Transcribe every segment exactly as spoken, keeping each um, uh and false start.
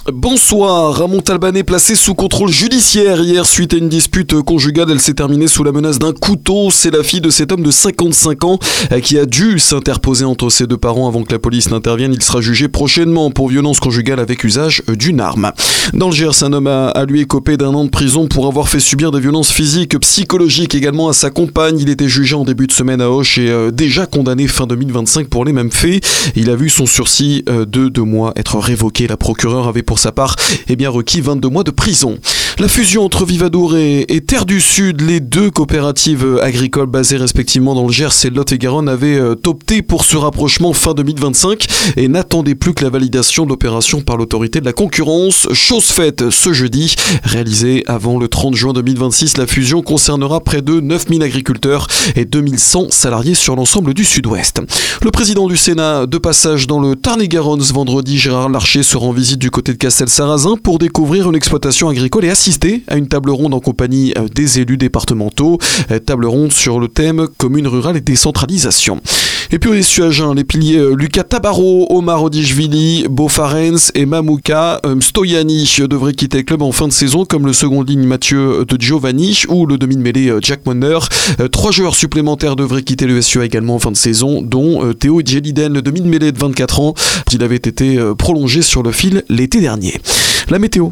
Bonsoir, Ramon Talbanet placé sous contrôle judiciaire hier suite à une dispute conjugale. Elle s'est terminée sous la menace d'un couteau. C'est la fille de cet homme de cinquante-cinq ans qui a dû s'interposer entre ses deux parents avant que la police n'intervienne. Il sera jugé prochainement pour violence conjugale avec usage d'une arme. Dans le Gers, un homme a, a lui écopé d'un an de prison pour avoir fait subir des violences physiques, psychologiques également à sa compagne. Il était jugé en début de semaine à Auch et euh, déjà condamné fin deux mille vingt-cinq pour les mêmes faits. Il a vu son sursis euh, de deux mois être révoqué. La procureure avait pour sa part eh bien, requis vingt-deux mois de prison. La fusion entre Vivadour et, et Terre du Sud, les deux coopératives agricoles basées respectivement dans le Gers et le Lot-et-Garonne avaient euh, opté pour ce rapprochement fin deux mille vingt-cinq et n'attendaient plus que la validation de l'opération par l'autorité de la concurrence. Chose faite ce jeudi, réalisée avant le trente juin deux mille vingt-six, la fusion concernera près de neuf mille agriculteurs et deux mille cent salariés sur l'ensemble du Sud-Ouest. Le président du Sénat, de passage dans le Tarn-et-Garonne ce vendredi, Gérard Larcher sera en visite du côté de Castel-Sarrazin pour découvrir une exploitation agricole et assister à une table ronde en compagnie des élus départementaux. Table ronde sur le thème commune rurale et décentralisation. Et puis au S U Agen, les piliers Lucas Tabarot, Omar Odichvili, Bo Farens et Mamouka Stoyani devraient quitter le club en fin de saison, comme le second ligne Mathieu de Giovanni ou le demi-mêlée Jack Monner. Trois joueurs supplémentaires devraient quitter le S U A également en fin de saison, dont Théo Djeliden, le demi-mêlée de vingt-quatre ans. Il avait été prolongé sur le fil l'été dernier. La météo.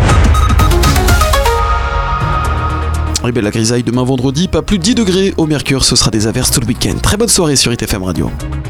Eh bien, la grisaille demain vendredi, pas plus de dix degrés au mercure, ce sera des averses tout le week-end. Très bonne soirée sur I T F M Radio.